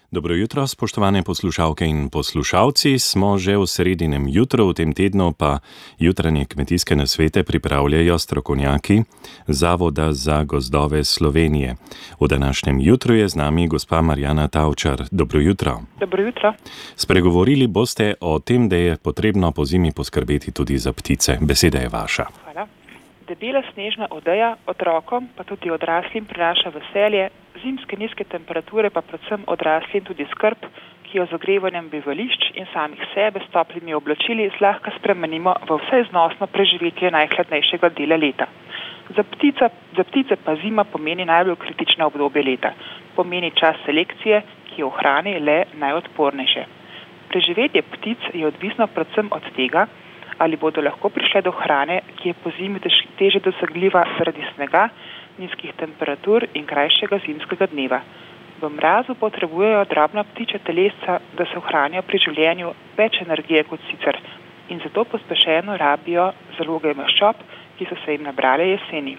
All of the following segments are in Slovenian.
Dobro jutro, spoštovane poslušalke in poslušalci. Smo že v sredinem jutru, v tem tednu pa jutranje kmetijske nasvete pripravljajo strokovnjaki Zavoda za gozdove Slovenije. V današnjem jutru je z nami gospa Marjana Tavčar. Dobro jutro. Dobro jutro. Spregovorili boste o tem, da je potrebno pozimi poskrbeti tudi za ptice. Beseda je vaša. Hvala. Debela snežna odeja otrokom, pa tudi odraslim prinaša veselje, zimske nizke temperature pa predvsem odraslim tudi skrb, ki jo z ogrevanjem bivališč in samih sebe s toplimi oblačili zlahka spremenimo v vse znosno preživetje najhladnejšega dela leta. Za ptice pa zima pomeni najbolj kritično obdobje leta. Pomeni čas selekcije, ki ohrani le najodpornejše. Preživetje ptic je odvisno predvsem od tega, ali bodo lahko prišle do hrane, ki je po zimi teže dosegljiva zaradi snega, nizkih temperatur in krajšega zimskega dneva. V mrazu potrebujejo drobna ptičja telesca, da se ohranijo pri življenju več energije kot sicer in zato pospešeno rabijo zaloge maščob, ki so se jim nabrale jeseni.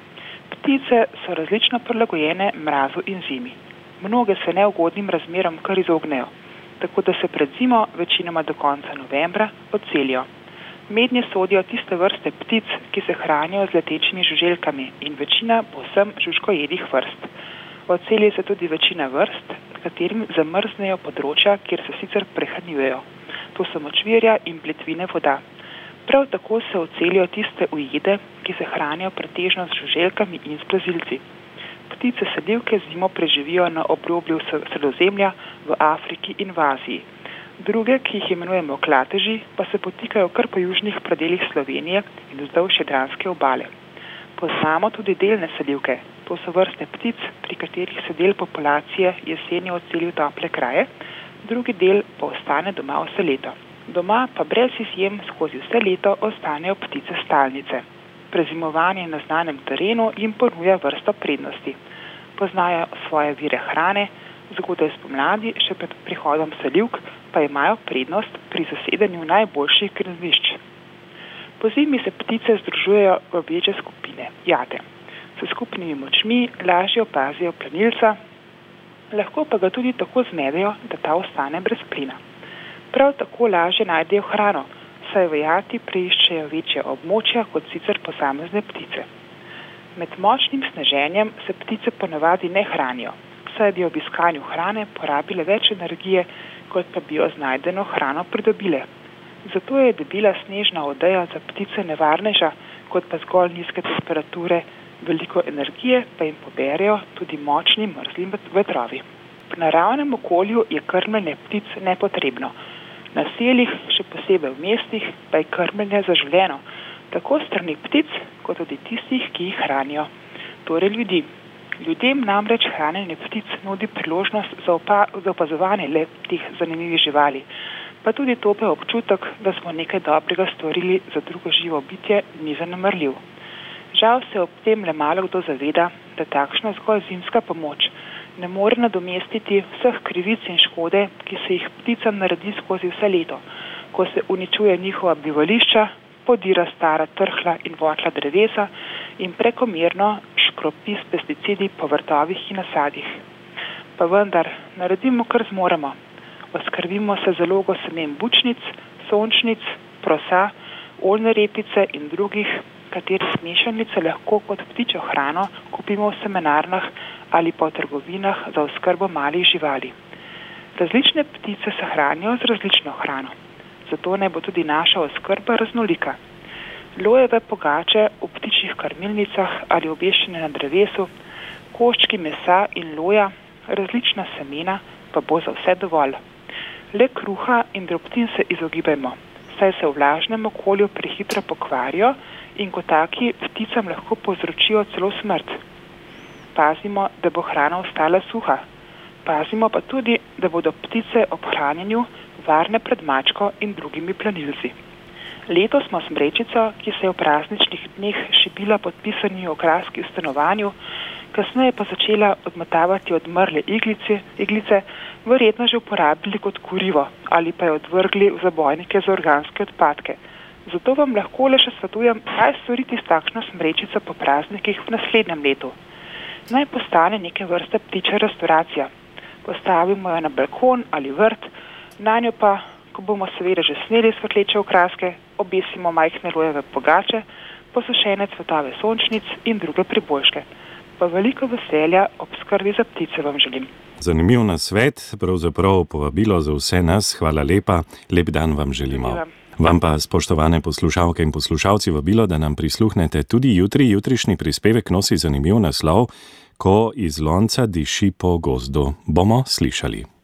Ptice so različno prilagojene mrazu in zimi. Mnoge se neugodnim razmeram kar izognejo, tako da se pred zimo, večinoma do konca novembra, odselijo. Mednje sodijo tiste vrste ptic, ki se hranijo z letečimi žuželkami in večina povsem žužkojedih vrst. Odseli se tudi večina vrst, katerim zamrznejo področja, kjer se sicer prehranjujejo. To so močvirja in plitvine voda. Prav tako se odselijo tiste ujede, ki se hranijo pretežno z žuželkami in s plazilci. Ptice selivke zimo preživijo na obrobju Sredozemlja, v Afriki in v Aziji. Druge, ki jih imenujemo klateži, pa se potikajo kar po južnih predelih Slovenije in vzdolž jadranske obale. Poznamo tudi delne selivke. To so vrste ptic, pri katerih se del populacije jeseni odseli v tople kraje, drugi del pa ostane doma vse leto. Doma pa brez izjem skozi vse leto ostanejo ptice stalnice. Prezimovanje na znanem terenu jim ponuja vrsto prednosti. Poznajo svoje vire hrane, zgodaj spomladi, še pred prihodom selivk, pa imajo prednost pri zasedanju najboljših gnezdišč. Po zimi se ptice združujejo v večje skupine, jate. S skupnimi močmi lažje opazijo plenilca, lahko pa ga tudi tako zmedejo, da ta ostane brez plina. Prav tako lažje najdejo hrano, saj v jati preiščejo večje območja kot sicer posamezne ptice. Med močnim sneženjem se ptice ponavadi ne hranijo, saj bi ob iskanju hrane porabile več energije, kot pa bi jo z najdeno hrano pridobile. Zato je debela snežna odeja za ptice nevarnejša, kot pa zgolj nizke temperature, veliko energije pa jim poberejo tudi močni mrzli vetrovi. V naravnem okolju je krmljenje ptic nepotrebno. Na seljih, še posebej v mestih, pa je krmljenje zaželeno, tako strani ptic, kot tudi tistih, ki jih hranijo, torej ljudi. Ljudem namreč hranjenje ptic nudi priložnost za opazovanje le teh zanimivih živali, pa tudi tope občutek, da smo nekaj dobrega storili za drugo živo bitje, ni zanemarljiv. Žal se ob tem le malo kdo zaveda, da takšna zgolj zimska pomoč ne more nadomestiti vseh krivic in škode, ki se jih pticam naredi skozi vse leto, ko se uničuje njihova bivališča, podira stara trhla in votla drevesa in prekomerno škropi s pesticidi po vrtovih in nasadih. Pa vendar, naredimo kar zmoremo. Oskrbimo se zalogo semen bučnic, sončnic, prosa, oljne repice in drugih, katerih mešanice lahko kot ptičjo hrano kupimo v semenarnah ali pa v trgovinah za oskrbo malih živali. Različne ptice se hranijo z različno hrano, zato naj bo tudi naša oskrba raznolika. Lojeve pogače v ptičjih krmilnicah ali obešene na drevesu, koščki mesa in loja, različna semena, pa bo za vse dovolj. Le kruha in drobtin se izogibajmo, saj se v vlažnem okolju prehitro pokvarijo in kot taki pticam lahko povzročijo celo smrt. Pazimo, da bo hrana ostala suha. Pazimo pa tudi, da bodo ptice ob hranjenju varne pred mačko in drugimi plenilci. Letos smo smrečico, ki se je v prazničnih dneh šibila pod pisani okraski v stanovanju, kasneje pa začela odmotavati odmrle iglice, verjetno že uporabili kot kurivo ali pa jo odvrgli v zabojnike za organske odpadke. Zato vam lahko le še svetujem, kaj storiti s takšno smrečico po praznikih v naslednjem letu. Naj postane neke vrste ptičja restauracija. Postavimo jo na balkon ali vrt, nanjo pa, ko bomo seveda že sneli svetleče okraske, obesimo majhne rojeve pogače, posušene cvetove sončnic in druge priboljške. Pa veliko veselja ob skrbi za ptice vam želim. Zanimiv nasvet, pravzaprav povabilo za vse nas. Hvala lepa, lep dan vam želimo. Vam pa, spoštovane poslušalke in poslušalci, vabilo, da nam prisluhnete tudi jutri. Jutrišnji prispevek nosi zanimiv naslov: Ko iz lonca diši po gozdu. Bomo slišali.